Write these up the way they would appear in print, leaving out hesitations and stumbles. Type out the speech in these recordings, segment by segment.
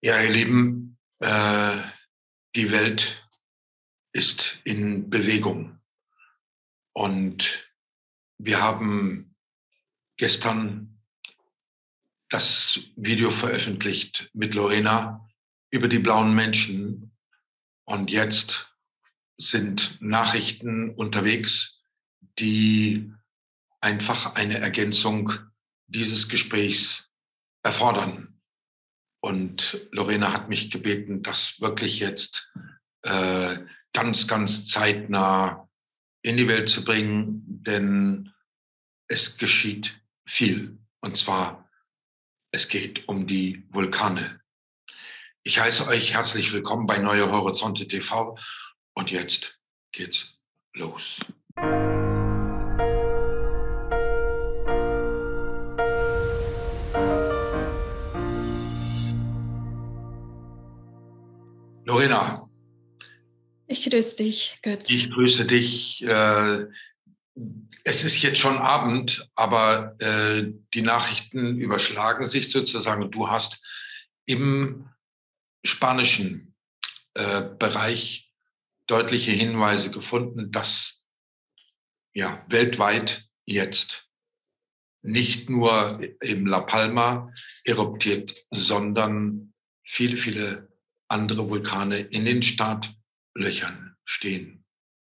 Ja, ihr Lieben, die Welt ist in Bewegung und wir haben gestern das Video veröffentlicht mit Lorena über die blauen Menschen und jetzt sind Nachrichten unterwegs, die einfach eine Ergänzung dieses Gesprächs erfordern. Und Lorena hat mich gebeten, das wirklich jetzt ganz zeitnah in die Welt zu bringen, denn es geschieht viel. Und zwar, es geht um die Vulkane. Ich heiße euch herzlich willkommen bei Neue Horizonte TV und jetzt geht's los. Lorena. Ich grüße dich, Götz. Ich grüße dich. Es ist jetzt schon Abend, aber die Nachrichten überschlagen sich sozusagen. Du hast im spanischen Bereich deutliche Hinweise gefunden, dass ja weltweit jetzt nicht nur im La Palma eruptiert, sondern viele andere Vulkane in den Startlöchern stehen.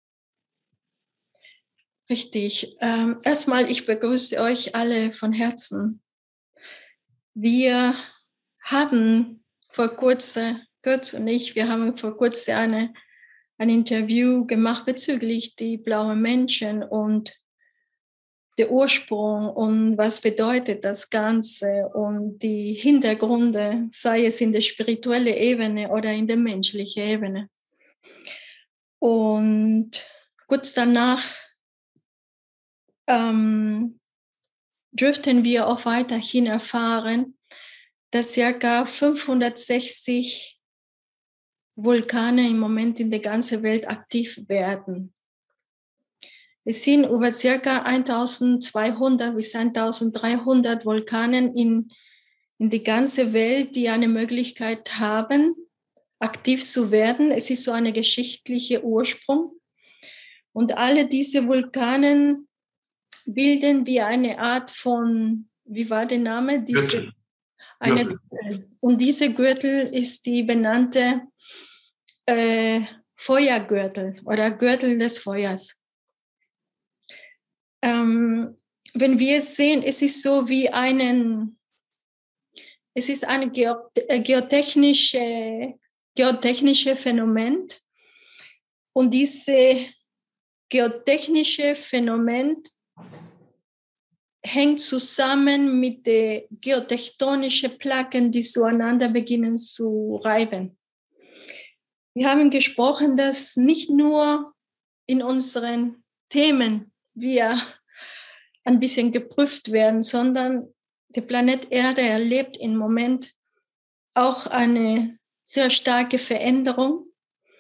Richtig. Erstmal, ich begrüße euch alle von Herzen. Wir haben vor kurzem, Götz und ich, wir haben vor kurzem ein Interview gemacht bezüglich die blauen Menschen und der Ursprung und was bedeutet das Ganze und die Hintergründe, sei es in der spirituellen Ebene oder in der menschlichen Ebene. Und kurz danach dürften wir auch weiterhin erfahren, dass ca. 560 Vulkane im Moment in der ganzen Welt aktiv werden. Es sind über ca. 1200 bis 1300 Vulkane in der ganzen Welt, die eine Möglichkeit haben, aktiv zu werden. Es ist so ein geschichtlicher Ursprung. Und alle diese Vulkane bilden wie eine Art von, wie war der Name? Gürtel. Und diese Gürtel ist die benannte Feuergürtel oder Gürtel des Feuers. Wenn wir es sehen, es ist so wie ein geotechnische Phänomen. Und diese geotechnische Phänomen hängt zusammen mit den geotektonischen Platten, die zueinander beginnen zu reiben. Wir haben gesprochen, dass nicht nur in unseren Themen wir ein bisschen geprüft werden, sondern der Planet Erde erlebt im Moment auch eine sehr starke Veränderung.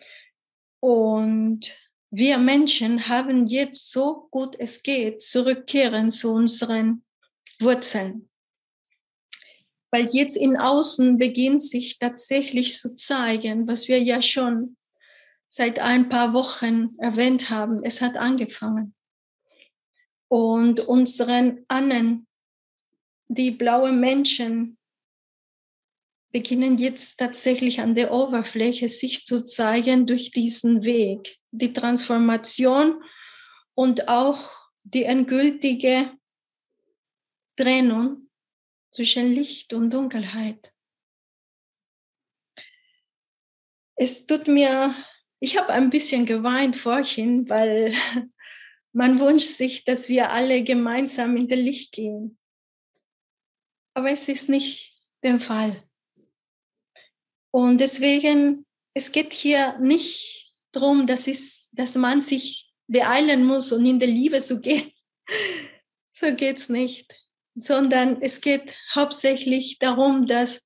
Und wir Menschen haben jetzt, so gut es geht, zurückkehren zu unseren Wurzeln. Weil jetzt in Außen beginnt sich tatsächlich zu zeigen, was wir ja schon seit ein paar Wochen erwähnt haben. Es hat angefangen. Und unseren Ahnen, die blauen Menschen, beginnen jetzt tatsächlich an der Oberfläche sich zu zeigen durch diesen Weg. Die Transformation und auch die endgültige Trennung zwischen Licht und Dunkelheit. Es tut mir, ich habe ein bisschen geweint vorhin, weil man wünscht sich, dass wir alle gemeinsam in das Licht gehen. Aber es ist nicht der Fall. Und deswegen, es geht hier nicht darum, dass man sich beeilen muss und in der Liebe zu gehen. So geht's nicht. Sondern es geht hauptsächlich darum, dass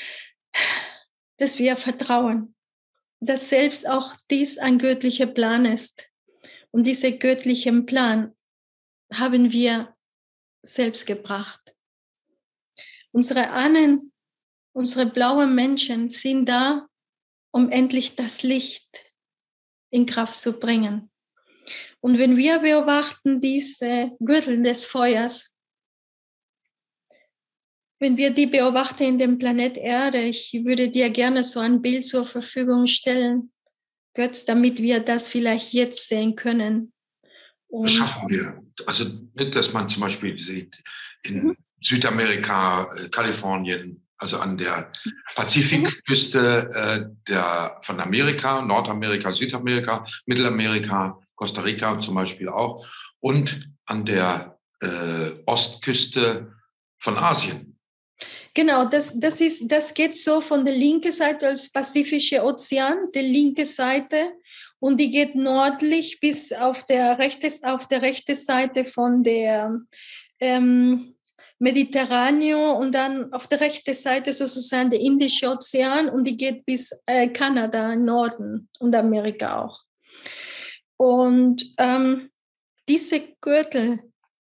wir vertrauen, dass selbst auch dies ein göttlicher Plan ist. Und diesen göttlichen Plan haben wir selbst gebracht. Unsere Ahnen unsere blauen Menschen sind da, um endlich das Licht in Kraft zu bringen. Und wenn wir beobachten diese Gürtel des Feuers, wenn wir die beobachten in dem Planet Erde, ich würde dir gerne so ein Bild zur Verfügung stellen, Götz, damit wir das vielleicht jetzt sehen können. Das schaffen wir. Also nicht, dass man zum Beispiel sieht, in Südamerika, Kalifornien, also an der Pazifikküste von Amerika, Nordamerika, Südamerika, Mittelamerika, Costa Rica zum Beispiel auch und an der Ostküste von Asien. Genau, das geht so von der linken Seite als Pazifische Ozean, die linke Seite, und die geht nördlich bis auf der rechten Seite von der Mediterraneo und dann auf der rechten Seite sozusagen der Indische Ozean und die geht bis Kanada im Norden und Amerika auch. Und diese Gürtel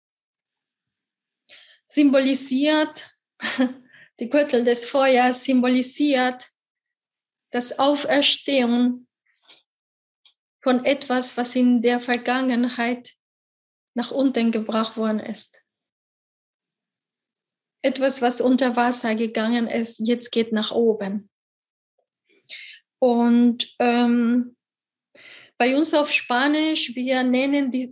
symbolisiert, die Gürtel des Feuers symbolisiert das Auferstehen von etwas, was in der Vergangenheit nach unten gebracht worden ist. Etwas, was unter Wasser gegangen ist, jetzt geht nach oben. Und bei uns auf Spanisch, wir nennen die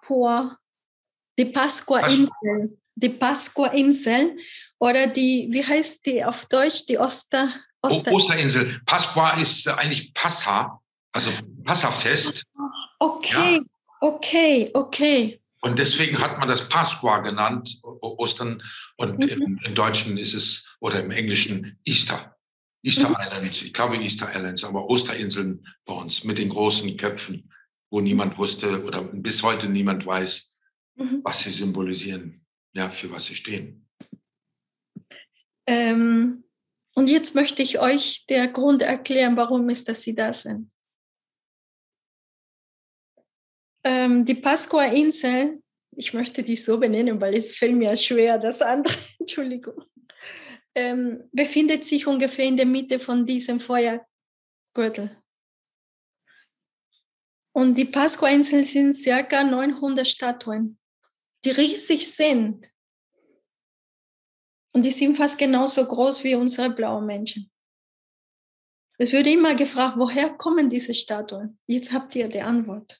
Pascua-Inseln. Die Pascua-Inseln oder wie heißt die auf Deutsch, die Osterinsel. Pascua ist eigentlich Passa, also Passafest. Okay, ja. Okay. Und deswegen hat man das Pascua genannt, Ostern. Und im Deutschen ist es, oder im Englischen Easter. Easter Islands, ich glaube Easter Islands, aber Osterinseln bei uns mit den großen Köpfen, wo niemand wusste oder bis heute niemand weiß, was sie symbolisieren. Ja, für was sie stehen. Und jetzt möchte ich euch der Grund erklären, warum ist, dass sie da sind. Die Pascua-Insel, ich möchte die so benennen, weil es fällt mir schwer, das andere, Entschuldigung, befindet sich ungefähr in der Mitte von diesem Feuergürtel. Und die Pascua-Insel sind ca. 900 Statuen, die riesig sind. Und die sind fast genauso groß wie unsere blauen Menschen. Es wird immer gefragt, woher kommen diese Statuen? Jetzt habt ihr die Antwort.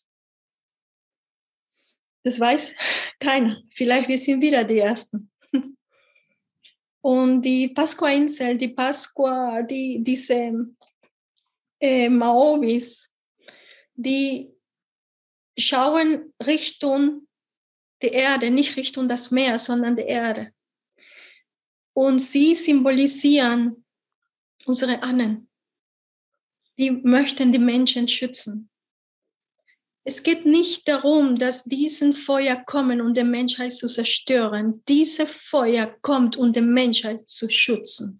Das weiß keiner. Vielleicht wir sind wieder die Ersten. Und die Pascua-Insel, diese Maoris, die schauen Richtung der Erde, nicht Richtung das Meer, sondern der Erde. Und sie symbolisieren unsere Ahnen. Die möchten die Menschen schützen. Es geht nicht darum, dass diesen Feuer kommen, um die Menschheit zu zerstören. Dieses Feuer kommt, um die Menschheit zu schützen.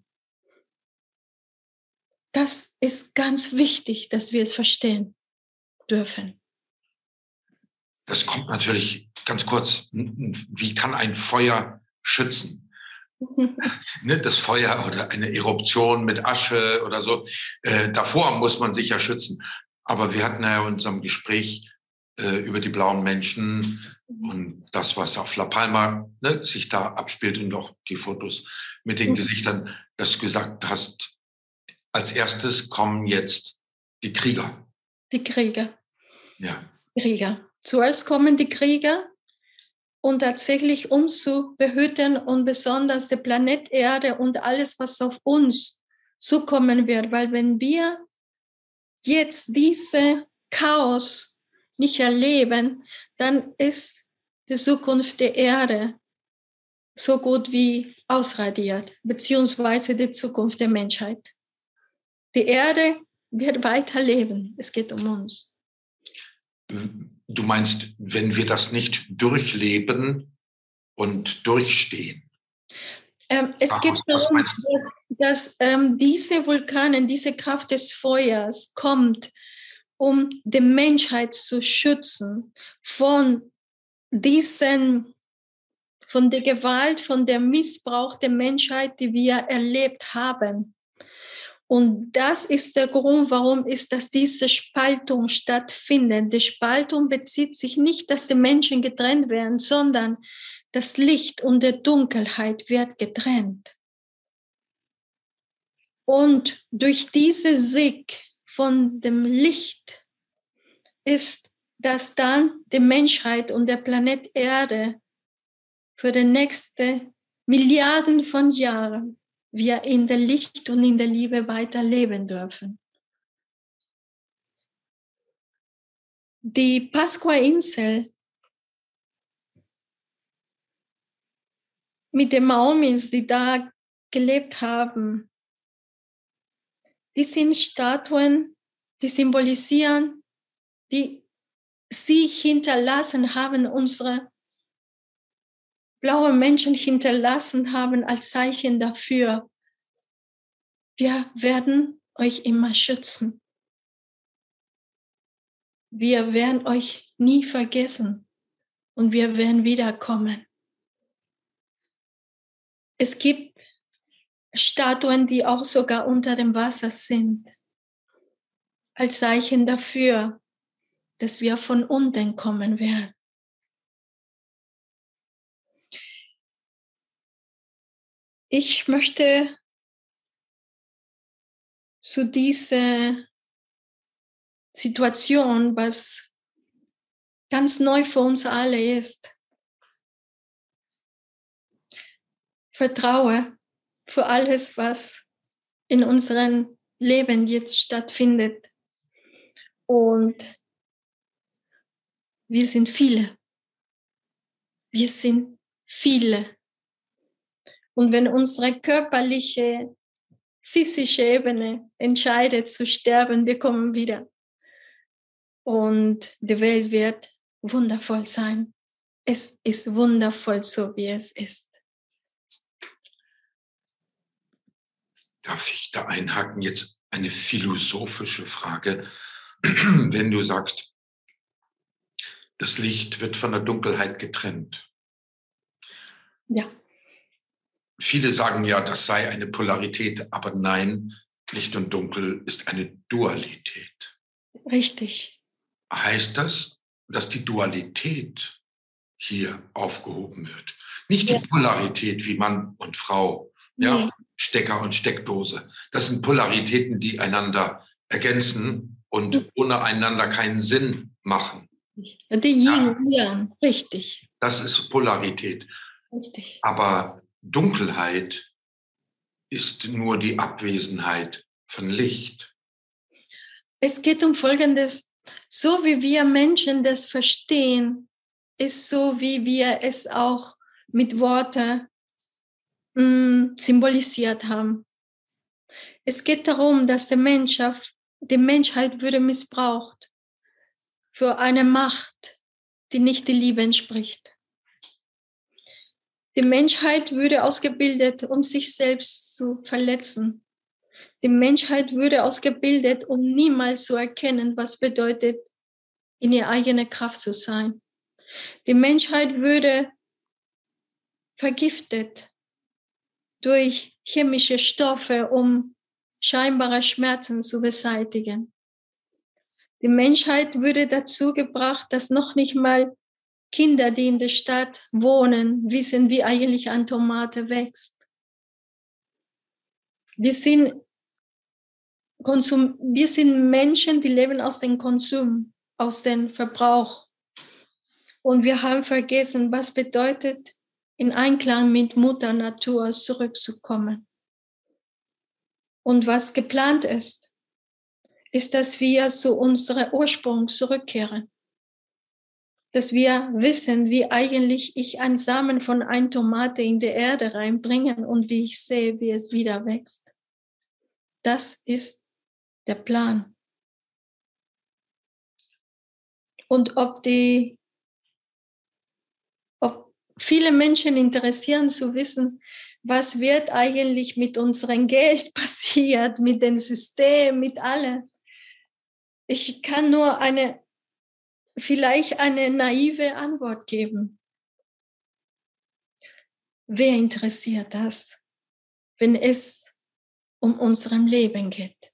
Das ist ganz wichtig, dass wir es verstehen dürfen. Das kommt natürlich ganz kurz. Wie kann ein Feuer schützen? Das Feuer oder eine Eruption mit Asche oder so. Davor muss man sich ja schützen. Aber wir hatten ja in unserem Gespräch über die blauen Menschen und das, was auf La Palma sich da abspielt und auch die Fotos mit den Gesichtern, dass du gesagt hast, als erstes kommen jetzt die Krieger. Die Krieger. Ja. Krieger. Zuerst kommen die Krieger und tatsächlich um zu behüten und besonders der Planet Erde und alles, was auf uns zukommen wird. Weil wenn wir jetzt diese Chaos nicht erleben, dann ist die Zukunft der Erde so gut wie ausradiert, beziehungsweise die Zukunft der Menschheit. Die Erde wird weiterleben. Es geht um uns. Du meinst, wenn wir das nicht durchleben und durchstehen? Es geht darum, dass diese Vulkane, diese Kraft des Feuers kommt, um die Menschheit zu schützen von diesen von der Gewalt, von der Missbrauch der Menschheit, die wir erlebt haben. Und das ist der Grund, warum ist, dass diese Spaltung stattfindet. Die Spaltung bezieht sich nicht, dass die Menschen getrennt werden, sondern das Licht und die Dunkelheit wird getrennt. Und durch diese Sieg von dem Licht ist, dass dann die Menschheit und der Planet Erde für die nächsten Milliarden von Jahren wir in der Licht und in der Liebe weiterleben dürfen. Die Pasqua-Insel mit den Maomis, die da gelebt haben, die sind Statuen, die symbolisieren, die sie hinterlassen haben, unsere blaue Menschen hinterlassen haben als Zeichen dafür. Wir werden euch immer schützen. Wir werden euch nie vergessen und wir werden wiederkommen. Es gibt Statuen, die auch sogar unter dem Wasser sind, als Zeichen dafür, dass wir von unten kommen werden. Ich möchte zu dieser Situation, was ganz neu für uns alle ist, vertraue für alles, was in unserem Leben jetzt stattfindet. Und wir sind viele. Wir sind viele. Und wenn unsere körperliche, physische Ebene entscheidet zu sterben, wir kommen wieder. Und die Welt wird wundervoll sein. Es ist wundervoll, so wie es ist. Darf ich da einhaken? Jetzt eine philosophische Frage. Wenn du sagst, das Licht wird von der Dunkelheit getrennt. Ja. Viele sagen ja, das sei eine Polarität, aber nein, Licht und Dunkel ist eine Dualität. Richtig. Heißt das, dass die Dualität hier aufgehoben wird? Nicht die Polarität wie Mann und Frau, ja, Stecker und Steckdose. Das sind Polaritäten, die einander ergänzen und ohne einander keinen Sinn machen. Die Yin und Yang, richtig. Das ist Polarität. Richtig. Aber Dunkelheit ist nur die Abwesenheit von Licht. Es geht um Folgendes. So wie wir Menschen das verstehen, ist so, wie wir es auch mit Worten symbolisiert haben. Es geht darum, dass die Menschheit würde missbraucht für eine Macht, die nicht die Liebe entspricht. Die Menschheit würde ausgebildet, um sich selbst zu verletzen. Die Menschheit würde ausgebildet, um niemals zu erkennen, was bedeutet, in ihrer eigenen Kraft zu sein. Die Menschheit würde vergiftet durch chemische Stoffe, um scheinbare Schmerzen zu beseitigen. Die Menschheit würde dazu gebracht, dass noch nicht mal Kinder, die in der Stadt wohnen, wissen, wie eigentlich eine Tomate wächst. Wir sind Menschen, die leben aus dem Konsum, aus dem Verbrauch. Und wir haben vergessen, was bedeutet, in Einklang mit Mutter Natur zurückzukommen. Und was geplant ist, dass wir zu unserem Ursprung zurückkehren. Dass wir wissen, wie eigentlich ich einen Samen von einer Tomate in die Erde reinbringe und wie ich sehe, wie es wieder wächst. Das ist der Plan. Und ob viele Menschen interessieren zu wissen, was wird eigentlich mit unserem Geld passiert, mit dem System, mit allem. Ich kann nur vielleicht eine naive Antwort geben. wer interessiert das, wenn es um unserem Leben geht?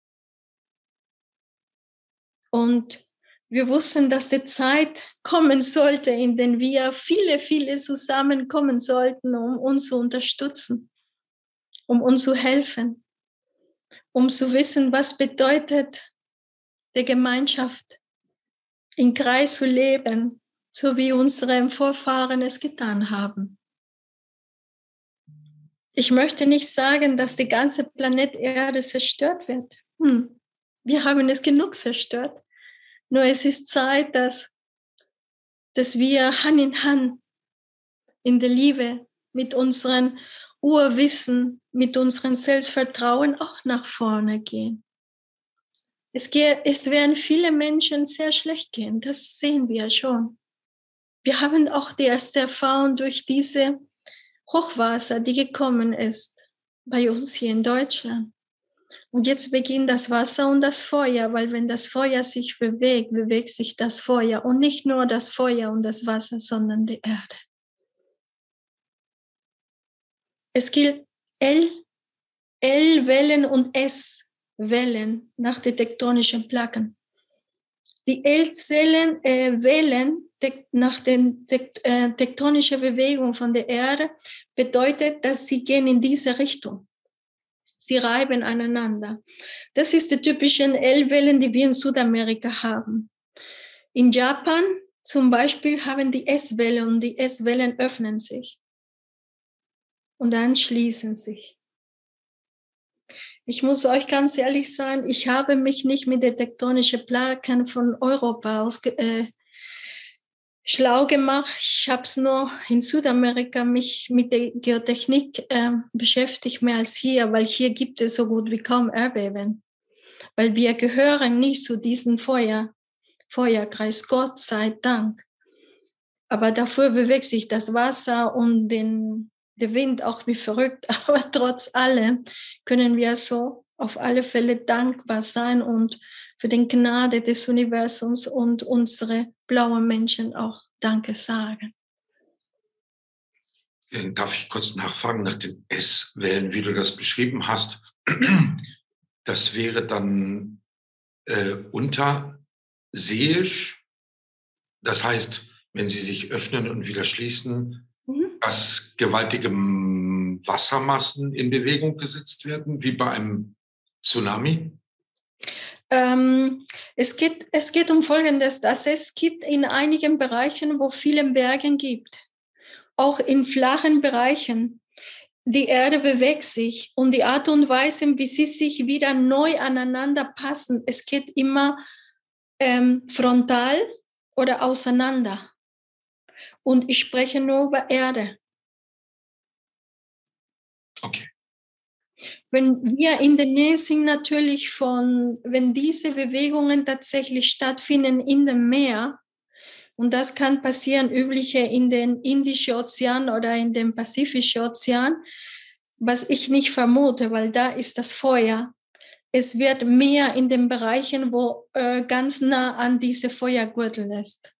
Und wir wussten, dass die Zeit kommen sollte, in der wir viele zusammenkommen sollten, um uns zu unterstützen, um uns zu helfen, um zu wissen, was bedeutet die Gemeinschaft, im Kreis zu leben, so wie unsere Vorfahren es getan haben. Ich möchte nicht sagen, dass die ganze Planet Erde zerstört wird. Wir haben es genug zerstört. Nur es ist Zeit, dass wir Hand in Hand in der Liebe mit unserem Urwissen, mit unserem Selbstvertrauen auch nach vorne gehen. Es werden viele Menschen sehr schlecht gehen, das sehen wir schon. Wir haben auch die erste Erfahrung durch diese Hochwasser, die gekommen ist, bei uns hier in Deutschland. Und jetzt beginnt das Wasser und das Feuer, weil wenn das Feuer sich bewegt, bewegt sich das Feuer. Und nicht nur das Feuer und das Wasser, sondern die Erde. Es gilt L-Wellen und S-Wellen nach den tektonischen Platten. Die L-Wellen nach der tektonischen Bewegung von der Erde bedeutet, dass sie gehen in diese Richtung. Sie reiben aneinander. Das ist die typischen L-Wellen, die wir in Südamerika haben. In Japan zum Beispiel haben die S-Wellen und die S-Wellen öffnen sich und dann schließen sich. Ich muss euch ganz ehrlich sagen, ich habe mich nicht mit den tektonischen Platten von Europa schlau gemacht. Ich habe es nur in Südamerika mich mit der Geotechnik beschäftigt, mehr als hier, weil hier gibt es so gut wie kaum Erdbeben. Weil wir gehören nicht zu diesem Feuerkreis, Gott sei Dank. Aber dafür bewegt sich das Wasser und der Wind auch wie verrückt. Aber trotz allem können wir so auf alle Fälle dankbar sein und für die Gnade des Universums und unsere blauen Menschen auch Danke sagen. Darf ich kurz nachfragen nach den S-Wellen, wie du das beschrieben hast? Das wäre dann unterseeisch. Das heißt, wenn sie sich öffnen und wieder schließen, dass gewaltige Wassermassen in Bewegung gesetzt werden, wie bei einem Tsunami? Es geht um Folgendes, dass es gibt in einigen Bereichen, wo viele Berge gibt, auch in flachen Bereichen. Die Erde bewegt sich und die Art und Weise, wie sie sich wieder neu aneinander passen, es geht immer frontal oder auseinander. Und ich spreche nur über Erde. Okay. Wenn wir in der Nähe sind natürlich wenn diese Bewegungen tatsächlich stattfinden in dem Meer, und das kann passieren übliche in den Indischen Ozean oder in dem Pazifischen Ozean, was ich nicht vermute, weil da ist das Feuer. Es wird mehr in den Bereichen, wo ganz nah an diese Feuergürtel ist.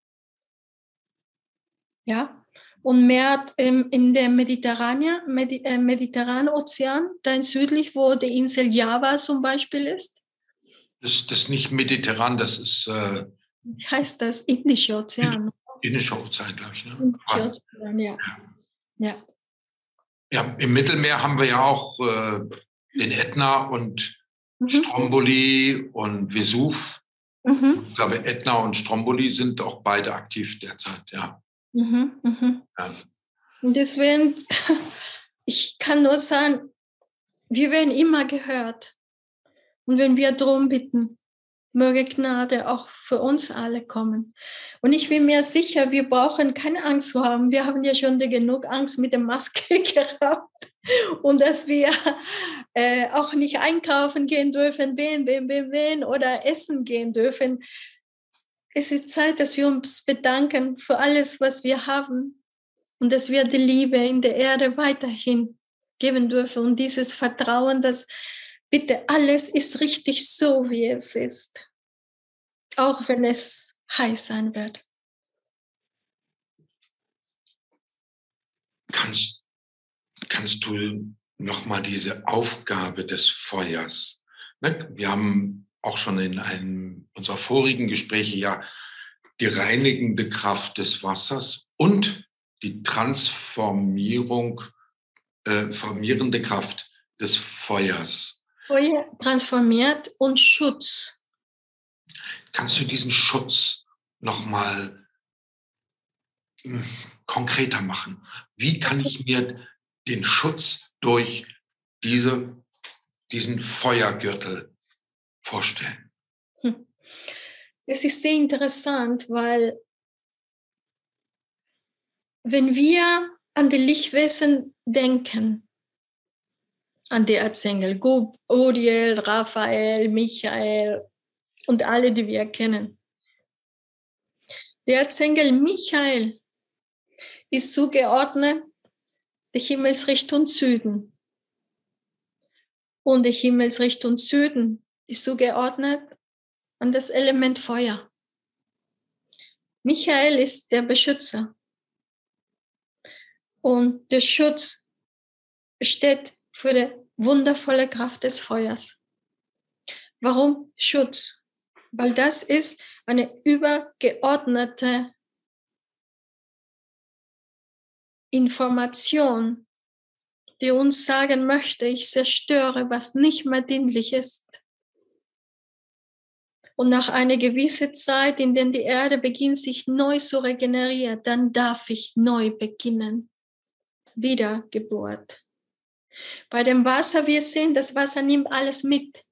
Ja? Und mehr in der Mediterranen Ozean, dann südlich, wo die Insel Java zum Beispiel ist. Das ist nicht mediterran, das ist Wie heißt das? Indische Ozean. Indischer Ozean, glaube ich. Ne? Indische Ozean, ja. Ja. Ja, im Mittelmeer haben wir ja auch den Ätna und Stromboli und Vesuv. Ich glaube, Ätna und Stromboli sind auch beide aktiv derzeit, ja. Ja. Und deswegen, ich kann nur sagen, wir werden immer gehört. Und wenn wir darum bitten, möge Gnade auch für uns alle kommen. Und ich bin mir sicher, wir brauchen keine Angst zu haben. Wir haben ja schon genug Angst mit der Maske gehabt. Und dass wir auch nicht einkaufen gehen dürfen, oder essen gehen dürfen. Es ist Zeit, dass wir uns bedanken für alles, was wir haben. Und dass wir die Liebe in der Erde weiterhin geben dürfen. Und dieses Vertrauen, dass bitte alles ist richtig so, wie es ist. Auch wenn es heiß sein wird. kannst du nochmal diese Aufgabe des Feuers, ne? Wir haben auch schon in einem unserer vorigen Gespräche ja die reinigende Kraft des Wassers und die formierende Kraft des Feuers. Feuer transformiert und Schutz. Kannst du diesen Schutz nochmal konkreter machen? Wie kann ich mir den Schutz durch diesen Feuergürtel vorstellen? Es ist sehr interessant, weil wenn wir an die Lichtwesen denken, an die Erzengel, Uriel, Raphael, Michael und alle, die wir kennen. Der Erzengel Michael ist zugeordnet der Himmelsrichtung Süden. Und die Himmelsrichtung Süden ist zugeordnet an das Element Feuer. Michael ist der Beschützer. Und der Schutz steht für die wundervolle Kraft des Feuers. Warum Schutz? Weil das ist eine übergeordnete Information, die uns sagen möchte, ich zerstöre, was nicht mehr dienlich ist. Und nach einer gewissen Zeit, in der die Erde beginnt, sich neu zu regenerieren, dann darf ich neu beginnen. Wiedergeburt. Bei dem Wasser, wir sehen, das Wasser nimmt alles mit.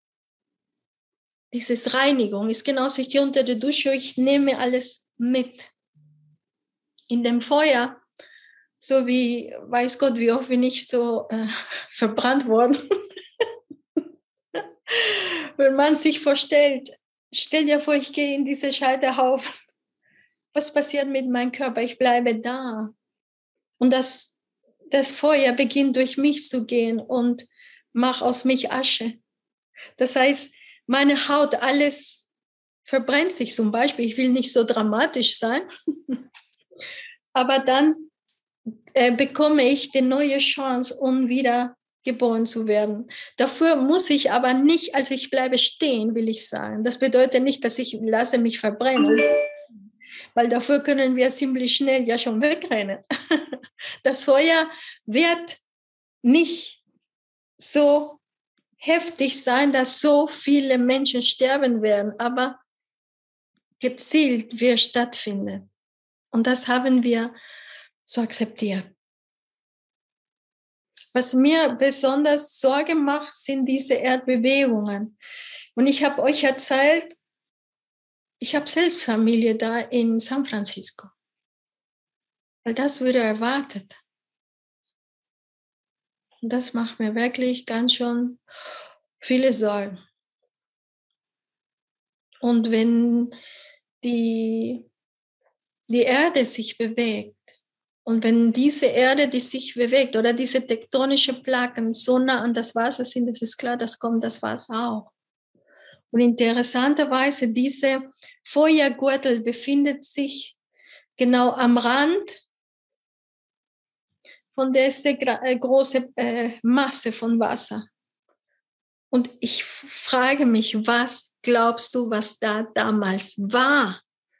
Diese Reinigung ist genauso, ich gehe unter der Dusche, ich nehme alles mit. In dem Feuer, so wie, weiß Gott, wie oft bin ich so verbrannt worden. Wenn man sich vorstellt, stell dir vor, ich gehe in diese Scheiterhaufen. Was passiert mit meinem Körper? Ich bleibe da. Und das Feuer beginnt durch mich zu gehen und macht aus mich Asche. Das heißt, meine Haut, alles verbrennt sich zum Beispiel. Ich will nicht so dramatisch sein. Aber dann bekomme ich die neue Chance, um wieder geboren zu werden. Dafür muss ich aber nicht, also ich bleibe stehen, will ich sagen. Das bedeutet nicht, dass ich lasse mich verbrennen, weil dafür können wir ziemlich schnell ja schon wegrennen. Das Feuer wird nicht so heftig sein, dass so viele Menschen sterben werden, aber gezielt wird stattfinden. Und das haben wir zu akzeptieren. Was mir besonders Sorge macht, sind diese Erdbewegungen. Und ich habe euch erzählt, ich habe selbst Familie da in San Francisco. Weil das würde erwartet. Und das macht mir wirklich ganz schön viele Sorgen. Und wenn die Erde sich bewegt, und wenn diese Erde, die sich bewegt, oder diese tektonischen Platten so nah an das Wasser sind, das ist klar, das kommt das Wasser auch. Und interessanterweise, diese Feuergürtel befindet sich genau am Rand von dieser großen Masse von Wasser. Und ich frage mich, was glaubst du, was da damals war?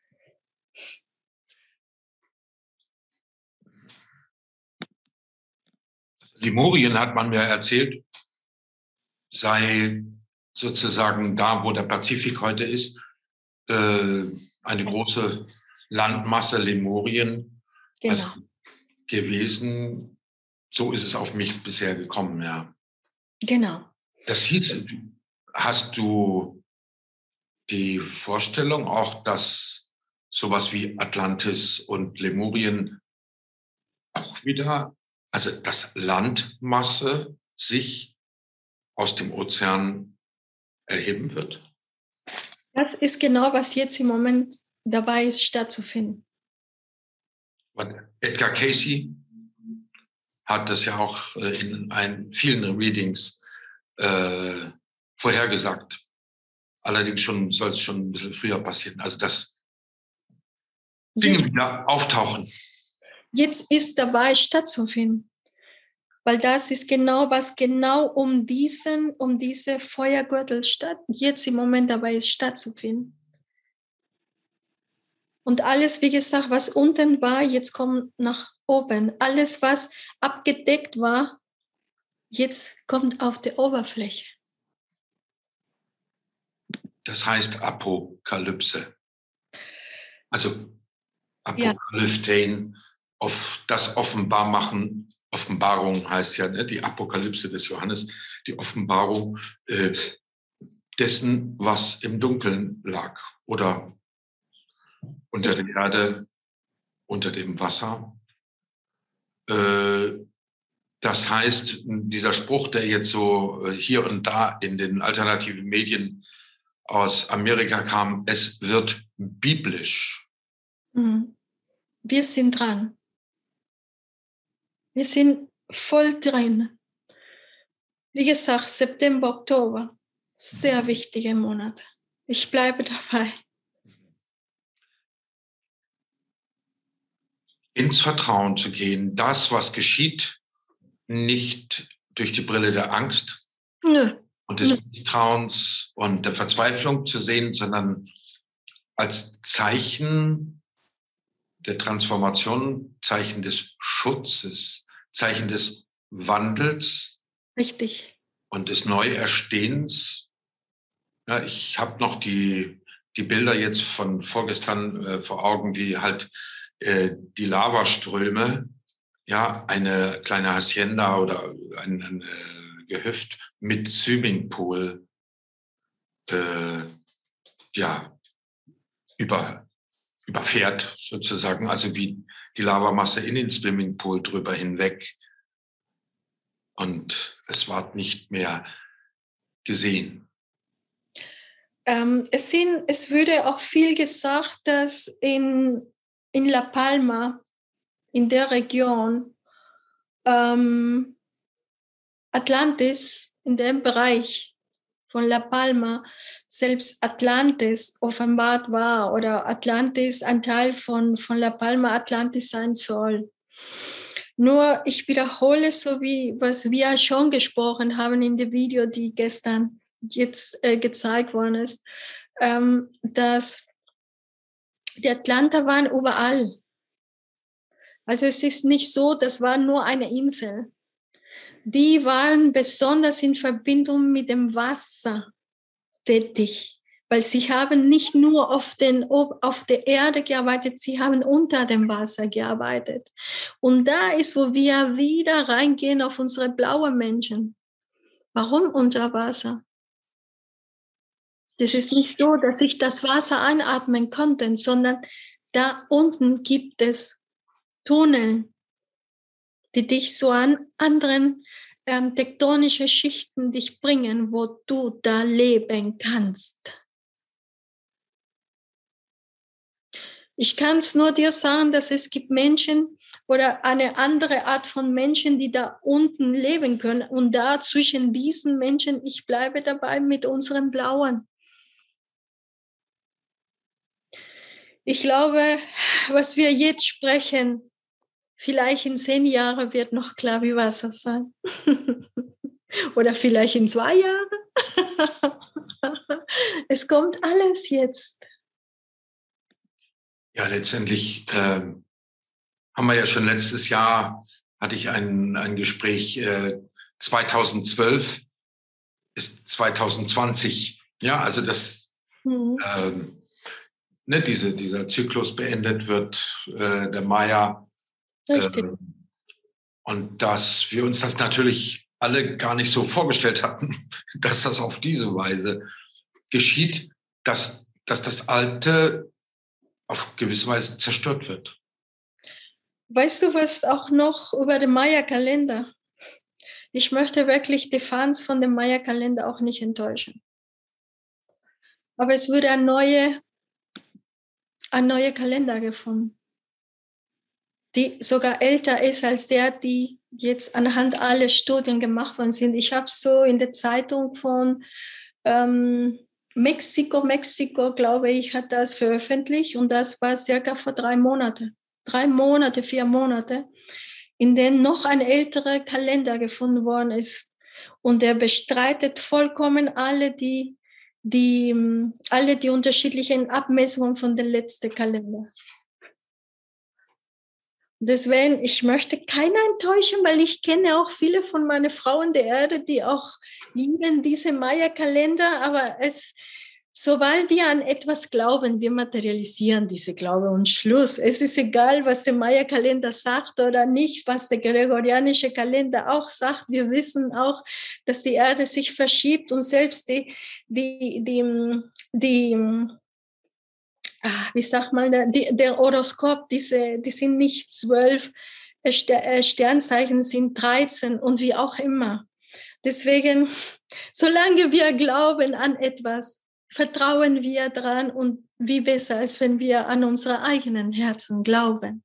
Lemurien, hat man mir erzählt, sei sozusagen da, wo der Pazifik heute ist, eine große Landmasse Lemurien Genau. gewesen. So ist es auf mich bisher gekommen, ja. Genau. Das hieß, hast du die Vorstellung auch, dass sowas wie Atlantis und Lemurien auch wieder, also dass Landmasse sich aus dem Ozean erheben wird? Das ist genau, was jetzt im Moment dabei ist, stattzufinden. Und Edgar Cayce hat das ja auch in vielen Readings vorhergesagt. Allerdings soll es schon ein bisschen früher passieren. Also dass Dinge wieder auftauchen. Jetzt ist dabei stattzufinden. Weil das ist genau, was genau um diese Feuergürtel jetzt im Moment dabei ist, stattzufinden. Und alles, wie gesagt, was unten war, jetzt kommt nach oben. Alles, was abgedeckt war, jetzt kommt auf die Oberfläche. Das heißt Apokalypse. Also Apokalyptein, auf das Offenbarmachen. Offenbarung heißt ja, ne, die Apokalypse des Johannes, die Offenbarung dessen, was im Dunkeln lag oder unter der Erde, unter dem Wasser. Das heißt, dieser Spruch, der jetzt so hier und da in den alternativen Medien aus Amerika kam, es wird biblisch. Wir sind dran. Wir sind voll drin. Wie gesagt, September, Oktober, sehr wichtige Monate. Ich bleibe dabei. Ins Vertrauen zu gehen, das, was geschieht, nicht durch die Brille der Angst und des Misstrauens und der Verzweiflung zu sehen, sondern als Zeichen der Transformation, Zeichen des Schutzes, Zeichen des Wandels. Richtig. Und des Neuerstehens. Ja, ich habe noch die Bilder jetzt von vorgestern vor Augen, die halt die Lavaströme, ja, eine kleine Hacienda oder ein Gehöft mit Swimmingpool, ja, überfährt sozusagen, also wie die Lavamasse in den Swimmingpool drüber hinweg. Und es ward nicht mehr gesehen. Es würde auch viel gesagt, dass in La Palma, in der Region, Atlantis, in dem Bereich von La Palma, selbst Atlantis offenbart war oder Atlantis ein Teil von La Palma Atlantis sein soll. Nur ich wiederhole so wie was wir schon gesprochen haben in dem Video, die gestern jetzt gezeigt worden ist, dass die Atlanter waren überall. Also es ist nicht so, das war nur eine Insel. Die waren besonders in Verbindung mit dem Wasser tätig, weil sie haben nicht nur auf der Erde gearbeitet, sie haben unter dem Wasser gearbeitet. Und da ist, wo wir wieder reingehen auf unsere blauen Menschen. Warum unter Wasser? Das ist nicht so, dass ich das Wasser einatmen konnte, sondern da unten gibt es Tunnel, die dich so an anderen tektonische Schichten dich bringen, wo du da leben kannst. Ich kann es nur dir sagen, dass es gibt Menschen oder eine andere Art von Menschen, die da unten leben können. Und da zwischen diesen Menschen, ich bleibe dabei mit unseren Blauen. Ich glaube, was wir jetzt sprechen, vielleicht in 10 Jahren wird noch klar wie Wasser sein. Oder vielleicht in 2 Jahren. Es kommt alles jetzt. Ja, letztendlich haben wir ja schon letztes Jahr, hatte ich ein Gespräch, 2012 ist 2020. Ja, also das, ne, dieser Zyklus beendet wird, der Maya. Und dass wir uns das natürlich alle gar nicht so vorgestellt hatten, dass das auf diese Weise geschieht, dass das Alte auf gewisse Weise zerstört wird. Weißt du was auch noch über den Maya-Kalender? Ich möchte wirklich die Fans von dem Maya-Kalender auch nicht enttäuschen. Aber es wurde ein neuer Kalender gefunden, die sogar älter ist als der, die jetzt anhand aller Studien gemacht worden sind. Ich habe so in der Zeitung von Mexiko, glaube ich, hat das veröffentlicht und das war circa vor 3 Monaten. 3 Monate, 4 Monate. in dem noch ein älterer Kalender gefunden worden ist. Und er bestreitet vollkommen alle die unterschiedlichen Abmessungen von dem letzten Kalender. Deswegen, ich möchte keiner enttäuschen, weil ich kenne auch viele von meinen Frauen der Erde, die auch lieben diese Maya-Kalender, aber sobald wir an etwas glauben, wir materialisieren diese Glaube und Schluss. Es ist egal, was der Maya-Kalender sagt oder nicht, was der gregorianische Kalender auch sagt. Wir wissen auch, dass die Erde sich verschiebt und selbst wie sagt man, der Horoskop, die sind nicht 12 Sternzeichen, sind 13 und wie auch immer. Deswegen, solange wir glauben an etwas, vertrauen wir dran und wie besser, als wenn wir an unsere eigenen Herzen glauben.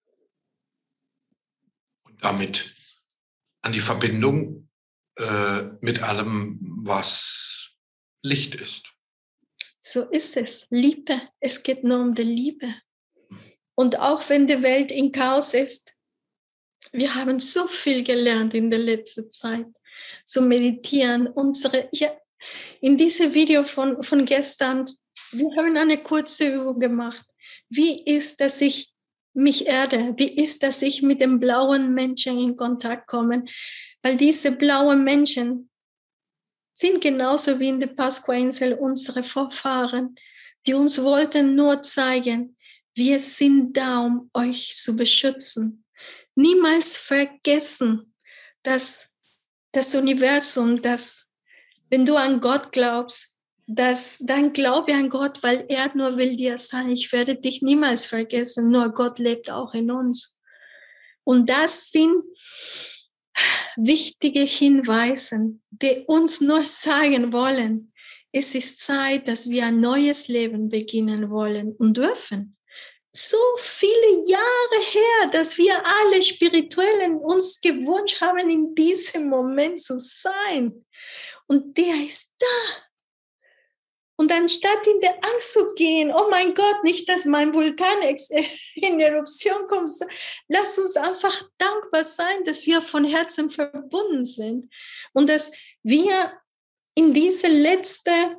Und damit an die Verbindung mit allem, was Licht ist. So ist es. Liebe. Es geht nur um die Liebe. Und auch wenn die Welt in Chaos ist, wir haben so viel gelernt in der letzten Zeit. Zu meditieren. In diesem Video von gestern, wir haben eine kurze Übung gemacht. Wie ist, dass ich mich erde? Wie ist, dass ich mit den blauen Menschen in Kontakt komme? Weil diese blauen Menschen sind genauso wie in der Pasqua-Insel unsere Vorfahren, die uns wollten nur zeigen, wir sind da, um euch zu beschützen. Niemals vergessen, dass das Universum, wenn du an Gott glaubst, dann glaube an Gott, weil er nur will dir sagen, ich werde dich niemals vergessen, nur Gott lebt auch in uns. Und das sind wichtige Hinweise, die uns nur sagen wollen, es ist Zeit, dass wir ein neues Leben beginnen wollen und dürfen. So viele Jahre her, dass wir alle Spirituellen uns gewünscht haben, in diesem Moment zu sein. Und der ist da. Und anstatt in der Angst zu gehen, oh mein Gott, nicht, dass mein Vulkan in Eruption kommt, lass uns einfach dankbar sein, dass wir von Herzen verbunden sind. Und dass wir in diese letzte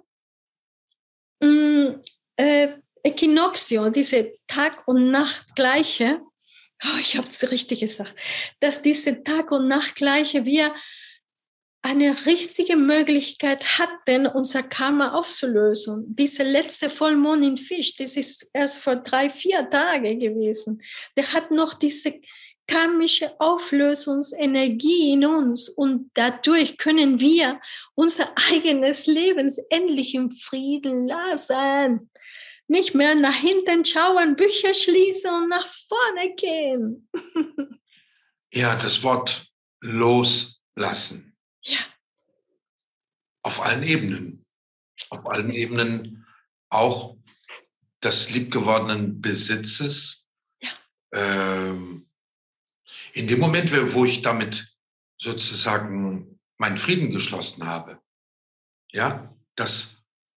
Äquinoxio, diese Tag- und Nachtgleiche, ich habe es richtig gesagt, dass diese Tag- und Nachtgleiche wir eine richtige Möglichkeit hatten, unser Karma aufzulösen. Diese letzte Vollmond in Fisch, das ist erst vor 3-4 Tagen gewesen. Der hat noch diese karmische Auflösungsenergie in uns und dadurch können wir unser eigenes Leben endlich im Frieden lassen. Nicht mehr nach hinten schauen, Bücher schließen und nach vorne gehen. Ja, das Wort loslassen. Ja. Auf allen Ebenen. Auf allen Ebenen auch des liebgewordenen Besitzes. Ja. In dem Moment, wo ich damit sozusagen meinen Frieden geschlossen habe, ja, das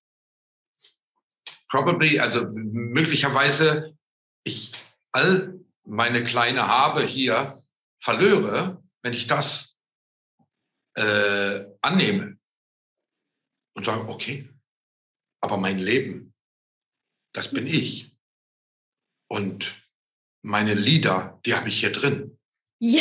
also möglicherweise ich all meine kleine Habe hier verlöre, wenn ich das annehme und sage, okay, aber mein Leben, das bin ich. Und meine Lieder, die habe ich hier drin. Ja.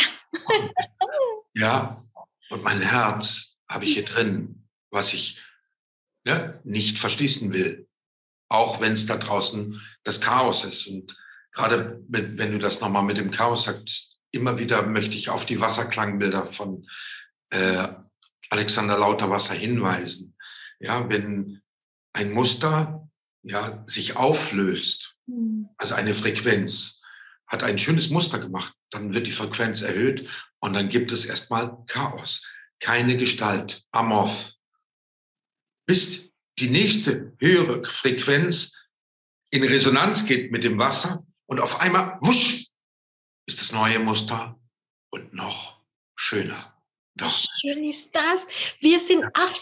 Ja, und mein Herz habe ich hier drin, was ich nicht verschließen will. Auch wenn es da draußen das Chaos ist. Und gerade wenn du das nochmal mit dem Chaos sagst, immer wieder möchte ich auf die Wasserklangbilder von Alexander Lauterwasser hinweisen. Ja, wenn ein Muster sich auflöst, also eine Frequenz, hat ein schönes Muster gemacht, dann wird die Frequenz erhöht und dann gibt es erstmal Chaos. Keine Gestalt, amorph. Bis die nächste höhere Frequenz in Resonanz geht mit dem Wasser und auf einmal, wusch, ist das neue Muster und noch schöner. Doch. Wie schön ist das? Wir sind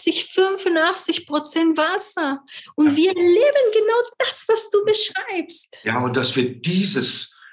85% Wasser und wir leben genau das, was du beschreibst. Ja, und dass wir dieses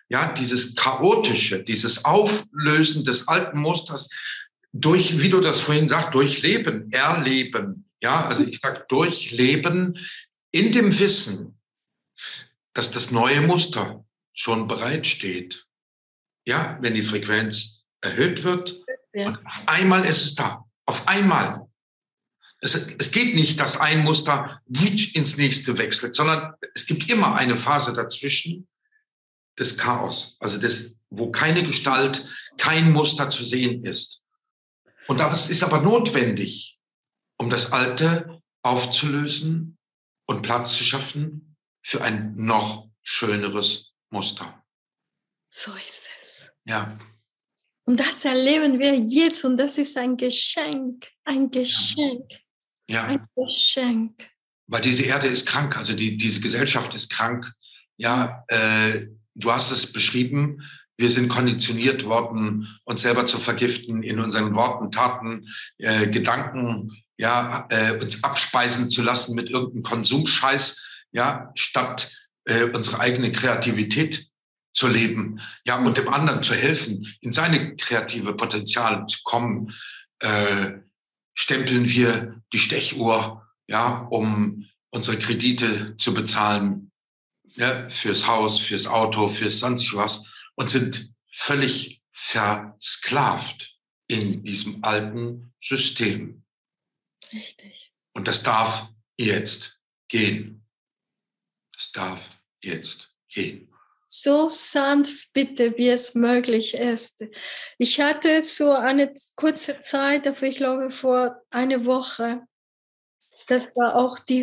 ja, dieses Chaotische, dieses Auflösen des alten Musters durch, wie du das vorhin sagst, durchleben, erleben. Ja, also ich sage durchleben in dem Wissen, dass das neue Muster schon bereitsteht. Ja, wenn die Frequenz erhöht wird und auf einmal ist es da. Auf einmal. Es geht nicht, dass ein Muster ins nächste wechselt, sondern es gibt immer eine Phase dazwischen des Chaos, also wo keine Gestalt, kein Muster zu sehen ist. Und das ist aber notwendig, um das Alte aufzulösen und Platz zu schaffen für ein noch schöneres Muster. So ist es. Ja. Und das erleben wir jetzt und das ist ein Geschenk, ein Geschenk, Ja. ein Geschenk. Weil diese Erde ist krank, also diese Gesellschaft ist krank. Ja, du hast es beschrieben, wir sind konditioniert worden, uns selber zu vergiften, in unseren Worten, Taten, Gedanken, ja, uns abspeisen zu lassen mit irgendeinem Konsumscheiß, ja, statt unsere eigene Kreativität zu leben, ja, und dem anderen zu helfen, in seine kreative Potenzial zu kommen, stempeln wir die Stechuhr, ja, um unsere Kredite zu bezahlen, ja, fürs Haus, fürs Auto, fürs sonst was und sind völlig versklavt in diesem alten System. Richtig. Und das darf jetzt gehen. Das darf jetzt gehen. So sanft bitte, wie es möglich ist. Ich hatte so eine kurze Zeit, aber ich glaube vor einer Woche, das war auch die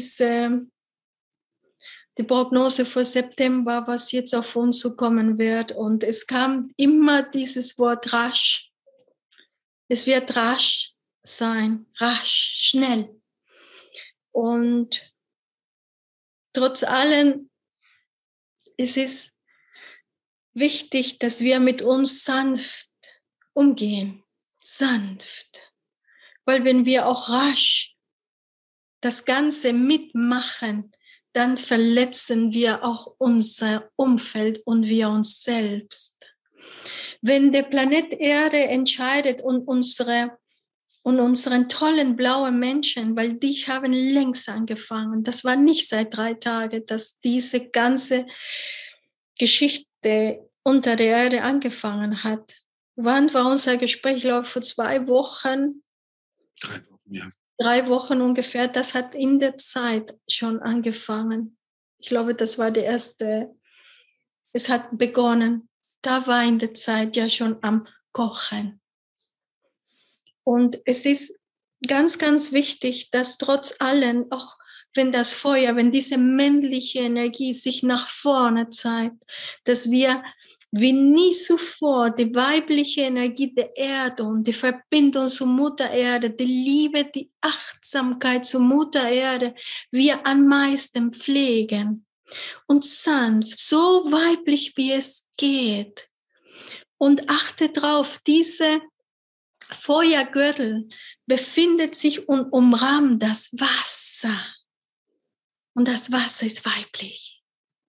Prognose für September, was jetzt auf uns zukommen wird. Und es kam immer dieses Wort rasch. Es wird rasch sein, rasch, schnell. Und trotz allem ist es wichtig, dass wir mit uns sanft umgehen. Sanft. Weil wenn wir auch rasch das Ganze mitmachen, dann verletzen wir auch unser Umfeld und wir uns selbst. Wenn der Planet Erde entscheidet und unseren tollen blauen Menschen, weil die haben längst angefangen. Das war nicht seit 3 Tagen, dass diese ganze Geschichte unter der Erde angefangen hat. Wann war unser Gespräch? Ich glaube, vor 2 Wochen. 3 Wochen, ja. 3 Wochen ungefähr. Das hat in der Zeit schon angefangen. Ich glaube, das war der erste. Es hat begonnen. Da war in der Zeit ja schon am Kochen. Und es ist ganz, ganz wichtig, dass trotz allem, auch wenn das Feuer, wenn diese männliche Energie sich nach vorne zeigt, dass wir wie nie zuvor die weibliche Energie der Erde und die Verbindung zur Mutter Erde, die Liebe, die Achtsamkeit zur Mutter Erde, wir am meisten pflegen. Und sanft, so weiblich wie es geht. Und achte drauf, diese Feuergürtel befindet sich und umrahmt das Wasser. Und das Wasser ist weiblich.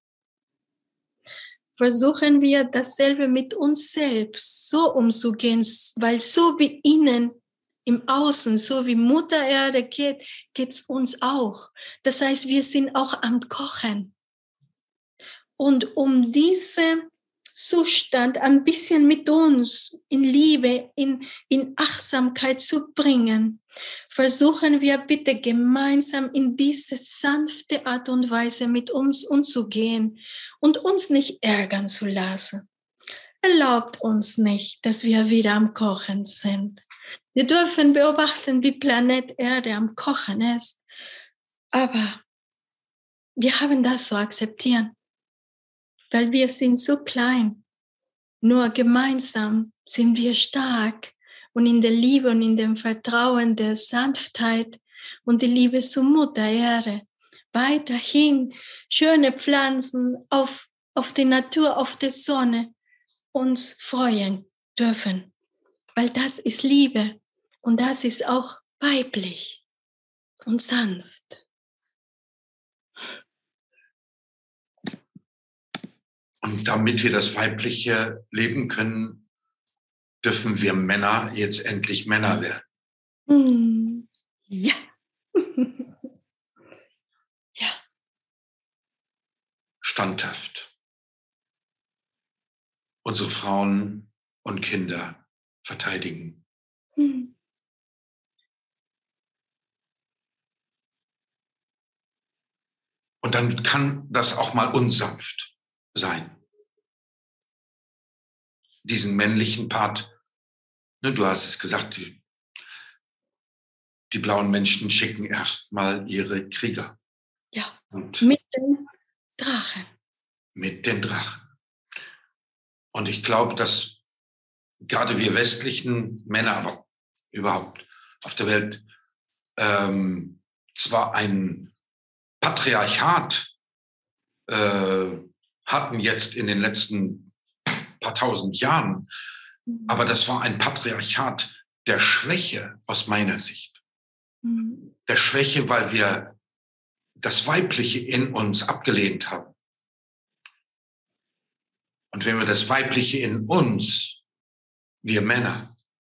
Versuchen wir dasselbe mit uns selbst so umzugehen, weil so wie innen im Außen, so wie Mutter Erde geht, geht's uns auch. Das heißt, wir sind auch am Kochen. Und um diese Zustand ein bisschen mit uns in Liebe, in Achtsamkeit zu bringen, versuchen wir bitte gemeinsam in diese sanfte Art und Weise mit uns umzugehen und uns nicht ärgern zu lassen. Erlaubt uns nicht, dass wir wieder am Kochen sind. Wir dürfen beobachten, wie Planet Erde am Kochen ist. Aber wir haben das zu akzeptieren. Weil wir sind so klein. Nur gemeinsam sind wir stark und in der Liebe und in dem Vertrauen der Sanftheit und die Liebe zur Mutter Erde. Weiterhin schöne Pflanzen auf die Natur, auf die Sonne uns freuen dürfen. Weil das ist Liebe und das ist auch weiblich und sanft. Und damit wir das Weibliche leben können, dürfen wir Männer jetzt endlich Männer werden. Ja. Ja. Standhaft. Unsere Frauen und Kinder verteidigen. Und dann kann das auch mal unsanft sein. Diesen männlichen Part, ne, du hast es gesagt, die blauen Menschen schicken erstmal ihre Krieger. Ja. Und Mit den Drachen. mit den Drachen. Und ich glaube, dass gerade wir westlichen Männer, aber überhaupt auf der Welt, zwar ein Patriarchat hatten jetzt in den letzten paar tausend Jahren, aber das war ein Patriarchat der Schwäche aus meiner Sicht. Der Schwäche, weil wir das Weibliche in uns abgelehnt haben. Und wenn wir das Weibliche in uns, wir Männer,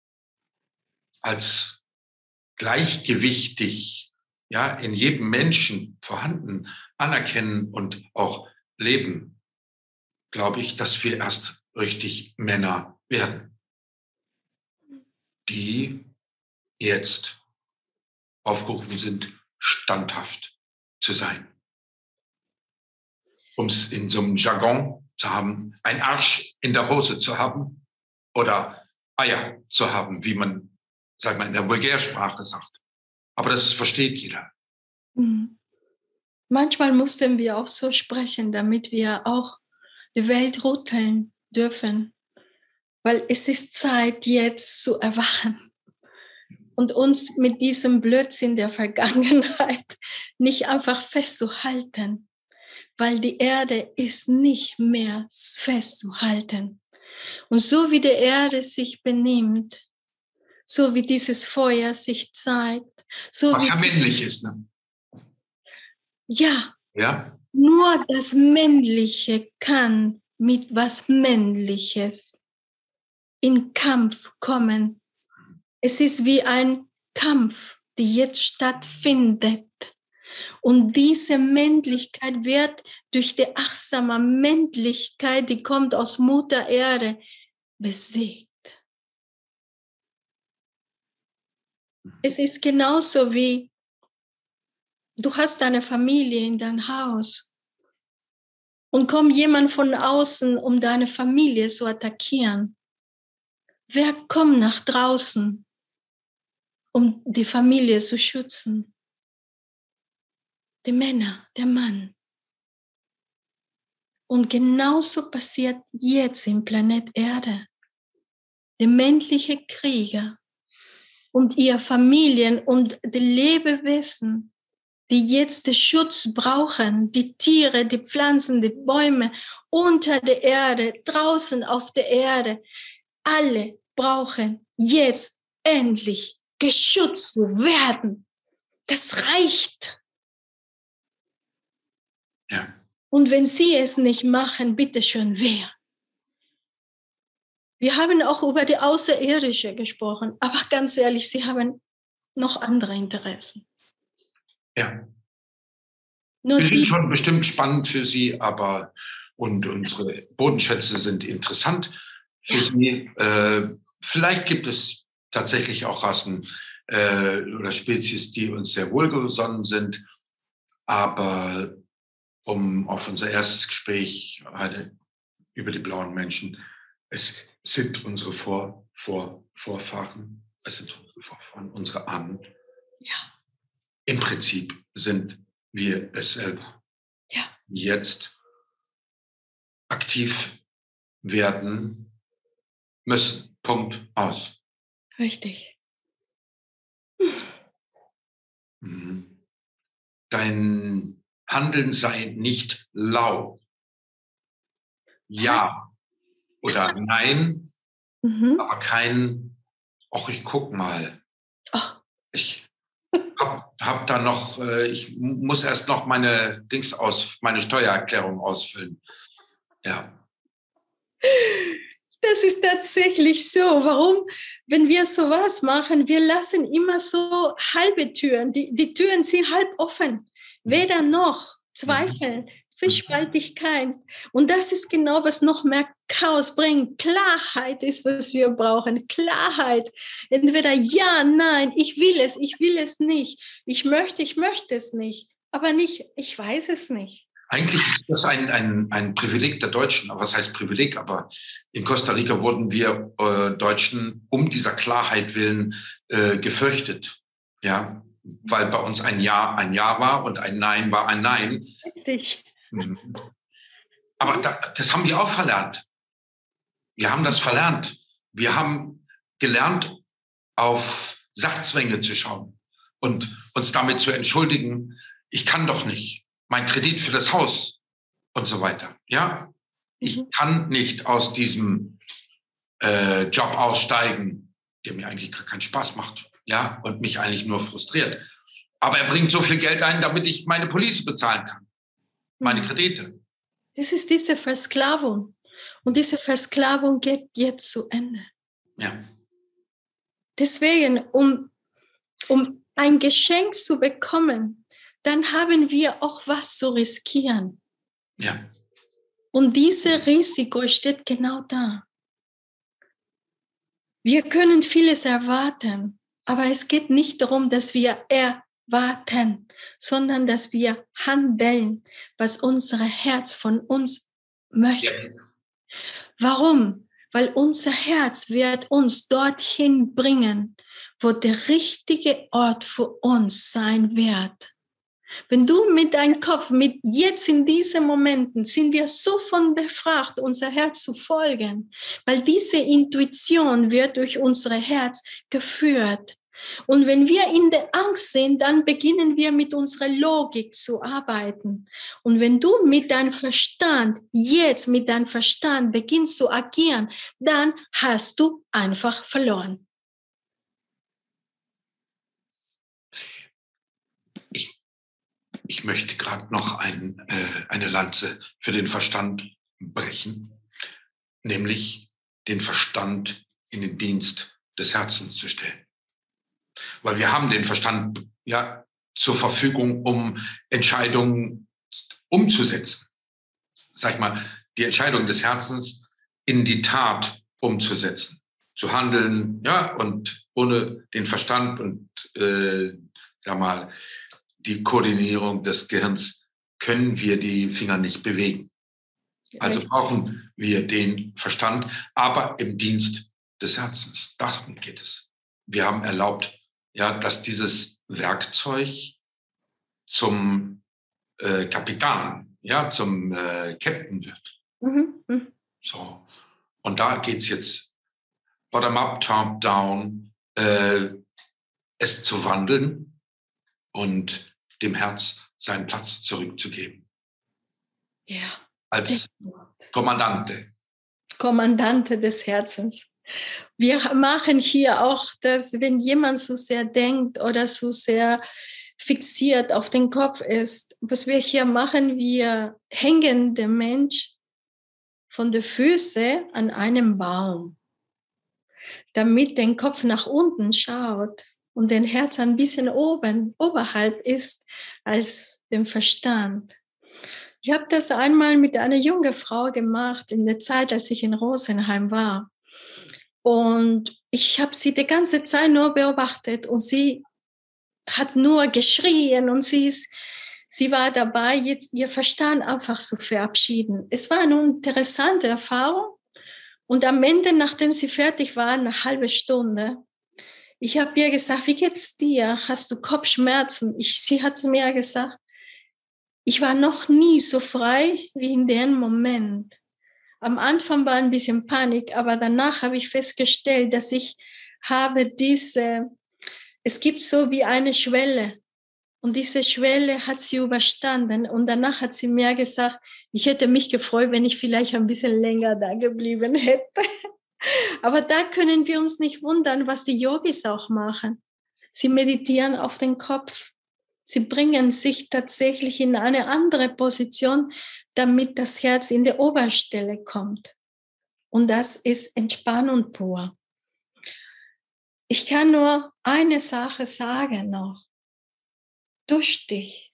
als gleichgewichtig, ja, in jedem Menschen vorhanden anerkennen und auch leben, glaube ich, dass wir erst richtig Männer werden, die jetzt aufgerufen sind, standhaft zu sein. Um es in so einem Jargon zu haben, ein Arsch in der Hose zu haben oder Eier zu haben, wie man, sagen wir, in der Vulgärsprache sagt. Aber das versteht jeder. Manchmal mussten wir auch so sprechen, damit wir auch die Welt rütteln dürfen. Weil es ist Zeit, jetzt zu erwachen und uns mit diesem Blödsinn der Vergangenheit nicht einfach festzuhalten, weil die Erde ist nicht mehr festzuhalten. Und so wie die Erde sich benimmt, so wie dieses Feuer sich zeigt, so was wie ja männlich ist, ne? Ja, nur das Männliche kann mit was Männliches in Kampf kommen. Es ist wie ein Kampf, der jetzt stattfindet. Und diese Männlichkeit wird durch die achtsame Männlichkeit, die kommt aus Mutter Erde, besiegt. Es ist genauso wie, du hast deine Familie in dein Haus und kommt jemand von außen, um deine Familie zu attackieren. Wer kommt nach draußen, um die Familie zu schützen? Die Männer, der Mann. Und genauso passiert jetzt im Planet Erde. Die männlichen Krieger und ihre Familien und die Lebewesen, die jetzt den Schutz brauchen, die Tiere, die Pflanzen, die Bäume unter der Erde, draußen auf der Erde, alle brauchen jetzt endlich geschützt zu werden. Das reicht. Ja. Und wenn sie es nicht machen, bitteschön, wer? Wir haben auch über die Außerirdische gesprochen, aber ganz ehrlich, sie haben noch andere Interessen. Ja. Nur Wir die sind schon bestimmt spannend für Sie, aber und unsere Bodenschätze sind interessant für Sie. Vielleicht gibt es tatsächlich auch Rassen oder Spezies, die uns sehr wohlgesonnen sind. Aber um auf unser erstes Gespräch über die blauen Menschen, es sind unsere Vorfahren, es sind unsere Vorfahren, unsere Ahnen. Ja. Im Prinzip sind wir es selber. Ja. Jetzt aktiv werden müssen. Punkt aus. Richtig. Dein Handeln sei nicht lau. Ja oder nein, aber kein, ach, ich guck mal. Ich hab da noch, ich muss erst noch meine Steuererklärung ausfüllen. Ja. Das ist tatsächlich so. Warum, wenn wir sowas machen, wir lassen immer so halbe Türen. Die Türen sind halb offen. Weder noch Zweifel, Zwiespaltigkeit. Und das ist genau, was noch mehr Chaos bringt. Klarheit ist, was wir brauchen. Klarheit. Entweder ja, nein, ich will es nicht. Ich möchte es nicht. Aber nicht, ich weiß es nicht. Eigentlich ist das ein Privileg der Deutschen. Aber was heißt Privileg? Aber in Costa Rica wurden wir Deutschen um dieser Klarheit willen gefürchtet. Ja, weil bei uns ein Ja war und ein Nein war ein Nein. Richtig. Aber das haben wir auch verlernt. Wir haben das verlernt. Wir haben gelernt, auf Sachzwänge zu schauen und uns damit zu entschuldigen, ich kann doch nicht. Mein Kredit für das Haus und so weiter. Ja, ich kann nicht aus diesem Job aussteigen, der mir eigentlich gar keinen Spaß macht, ja, und mich eigentlich nur frustriert. Aber er bringt so viel Geld ein, damit ich meine Police bezahlen kann, meine Kredite. Das ist diese Versklavung. Und diese Versklavung geht jetzt zu Ende. Ja. Deswegen, um ein Geschenk zu bekommen, dann haben wir auch was zu riskieren. Ja. Und dieses Risiko steht genau da. Wir können vieles erwarten, aber es geht nicht darum, dass wir erwarten, sondern dass wir handeln, was unser Herz von uns möchte. Ja. Warum? Weil unser Herz wird uns dorthin bringen, wo der richtige Ort für uns sein wird. Wenn du mit deinem Kopf, mit jetzt in diesen Momenten, sind wir so von befragt, unser Herz zu folgen, weil diese Intuition wird durch unser Herz geführt. Und wenn wir in der Angst sind, dann beginnen wir mit unserer Logik zu arbeiten. Und wenn du mit deinem Verstand, jetzt mit deinem Verstand beginnst zu agieren, dann hast du einfach verloren. Ich möchte gerade noch eine Lanze für den Verstand brechen, nämlich den Verstand in den Dienst des Herzens zu stellen. Weil wir haben den Verstand ja zur Verfügung, um Entscheidungen umzusetzen. Sag ich mal, die Entscheidung des Herzens in die Tat umzusetzen, zu handeln, ja, und ohne den Verstand und die Koordinierung des Gehirns können wir die Finger nicht bewegen. Also brauchen wir den Verstand, aber im Dienst des Herzens. Darum geht es. Wir haben erlaubt, ja, dass dieses Werkzeug zum Kapitan, ja, zum Captain wird. So. Und da geht es jetzt bottom-up, top-down, es zu wandeln und dem Herz seinen Platz zurückzugeben. Ja. Als Kommandante. Kommandante des Herzens. Wir machen hier auch, dass wenn jemand so sehr denkt oder so sehr fixiert auf den Kopf ist, was wir hier machen, wir hängen den Mensch von den Füßen an einem Baum, damit der Kopf nach unten schaut und das Herz ein bisschen oberhalb ist als dem Verstand. Ich habe das einmal mit einer jungen Frau gemacht in der Zeit, als ich in Rosenheim war. Und ich habe sie die ganze Zeit nur beobachtet und sie hat nur geschrien und sie war dabei, jetzt ihr Verstand einfach zu verabschieden. Es war eine interessante Erfahrung. Und am Ende, nachdem sie fertig war, eine halbe Stunde, ich habe ihr gesagt, wie geht's dir? Hast du Kopfschmerzen? Sie hat mir gesagt, ich war noch nie so frei wie in dem Moment. Am Anfang war ein bisschen Panik, aber danach habe ich festgestellt, dass ich habe es gibt so wie eine Schwelle. Und diese Schwelle hat sie überstanden. Und danach hat sie mir gesagt, ich hätte mich gefreut, wenn ich vielleicht ein bisschen länger da geblieben hätte. Aber da können wir uns nicht wundern, was die Yogis auch machen. Sie meditieren auf den Kopf. Sie bringen sich tatsächlich in eine andere Position, damit das Herz in die Oberstelle kommt. Und das ist Entspannung pur. Ich kann nur eine Sache sagen noch. Dusch dich.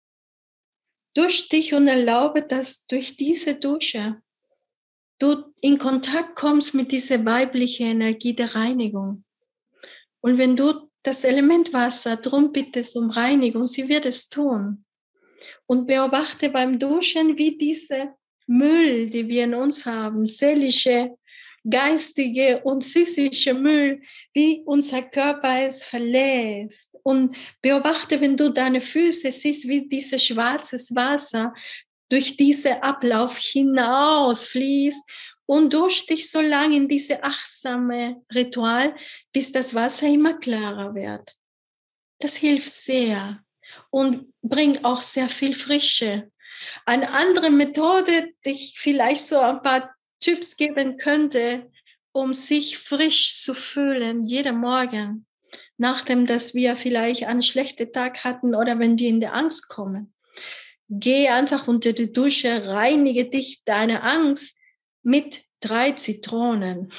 Dusch dich und erlaube, dass durch diese Dusche du in Kontakt kommst mit dieser weiblichen Energie der Reinigung. Und wenn du das Element Wasser drum bittest um Reinigung, sie wird es tun. Und beobachte beim Duschen, wie diese Müll, die wir in uns haben, seelische, geistige und physische Müll, wie unser Körper es verlässt. Und beobachte, wenn du deine Füße siehst, wie dieses schwarzes Wasser durch diesen Ablauf hinaus fließt und dusch dich so lange in diese achtsame Ritual, bis das Wasser immer klarer wird. Das hilft sehr und bringt auch sehr viel Frische. Eine andere Methode, die ich vielleicht so ein paar Tipps geben könnte, um sich frisch zu fühlen, jeden Morgen, nachdem, dass wir vielleicht einen schlechten Tag hatten oder wenn wir in die Angst kommen. Geh einfach unter die Dusche, reinige dich deine Angst mit 3 Zitronen.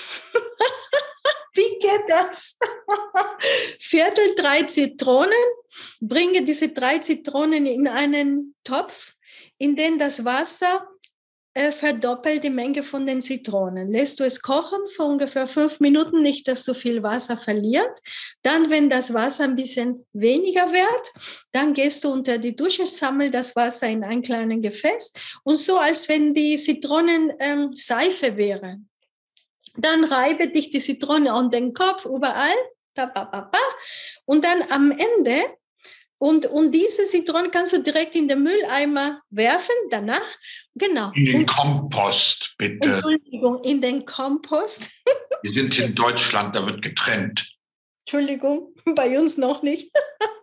Wie geht das? Viertel 3 Zitronen, bringe diese 3 Zitronen in einen Topf, in den das Wasser verdoppelt die Menge von den Zitronen. Lässt du es kochen für ungefähr 5 Minuten, nicht, dass so viel Wasser verliert. Dann, wenn das Wasser ein bisschen weniger wird, dann gehst du unter die Dusche, sammel das Wasser in ein kleines Gefäß und so, als wenn die Zitronen Seife wären. Dann reibe dich die Zitrone an den Kopf, überall, und dann am Ende, und diese Zitrone kannst du direkt in den Mülleimer werfen, danach, genau. In den Kompost, bitte. Entschuldigung, in den Kompost. Wir sind in Deutschland, da wird getrennt. Entschuldigung, bei uns noch nicht.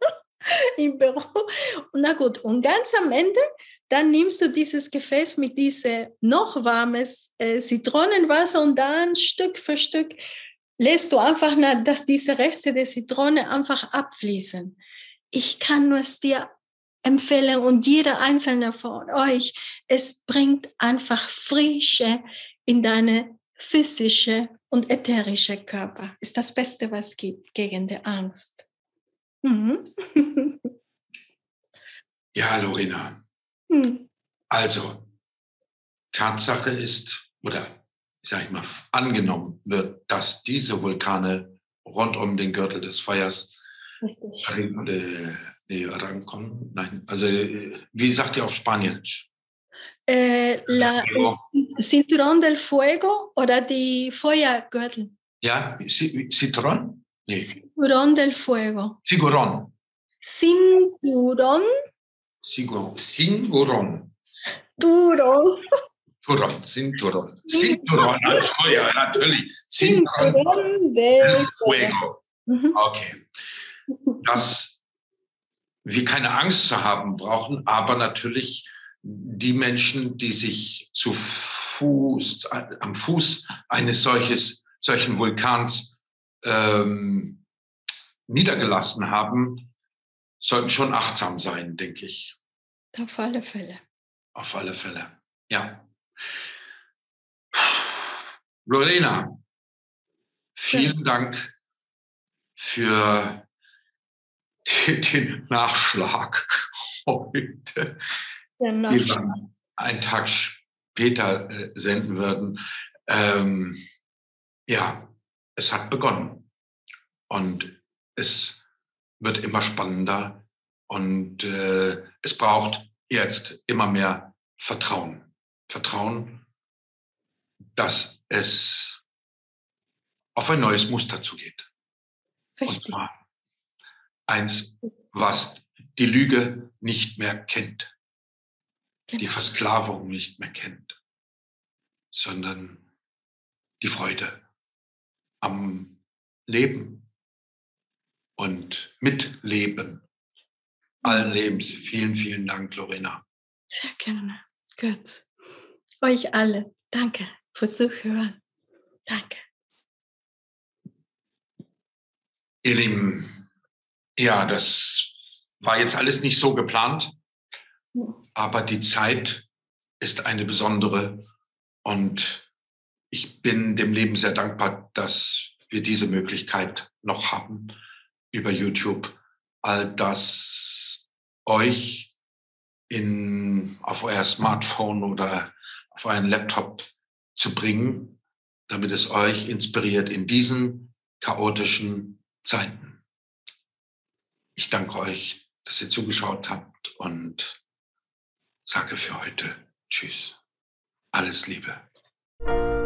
Im Büro. Na gut, und ganz am Ende, dann nimmst du dieses Gefäß mit diesem noch warmes Zitronenwasser und dann Stück für Stück lässt du einfach, dass diese Reste der Zitrone einfach abfließen. Ich kann nur es dir empfehlen und jeder einzelne von euch, es bringt einfach Frische in deine physische und ätherische Körper. Ist das Beste, was es gibt gegen die Angst. Mhm. Ja, Lorena. Also, Tatsache ist, oder sag ich mal, angenommen wird, dass diese Vulkane rund um den Gürtel des Feuers rankommen. Nein, also, wie sagt ihr auf Spanisch? Cinturón del Fuego oder die Feuergürtel? Ja, Citron? Nee. Cinturón del Fuego. Cinturón. Cinturón. Cinturón. Cinturón. Cinturón, ja, natürlich. Cinturón del Fuego. Okay. Dass wir keine Angst zu haben brauchen, aber natürlich die Menschen, die sich am Fuß eines solchen Vulkans niedergelassen haben, sollten schon achtsam sein, denke ich. Auf alle Fälle. Auf alle Fälle, ja. Lorena, vielen Dank für den Nachschlag heute, den wir einen Tag später senden würden. Ja, es hat begonnen und es wird immer spannender und es braucht jetzt immer mehr Vertrauen. Vertrauen, dass es auf ein neues Muster zugeht. Richtig. Und zwar eins, was die Lüge nicht mehr kennt, die Versklavung nicht mehr kennt, sondern die Freude am Leben und Mitleben allen Lebens. Vielen, vielen Dank, Lorena. Sehr gerne. Gut. Euch alle. Danke fürs Zuhören. Danke. Ihr Lieben, ja, das war jetzt alles nicht so geplant, Ja. aber die Zeit ist eine besondere und ich bin dem Leben sehr dankbar, dass wir diese Möglichkeit noch haben, über YouTube all das euch auf euer Smartphone oder auf euren Laptop zu bringen, damit es euch inspiriert in diesen chaotischen Zeiten. Ich danke euch, dass ihr zugeschaut habt und sage für heute Tschüss. Alles Liebe.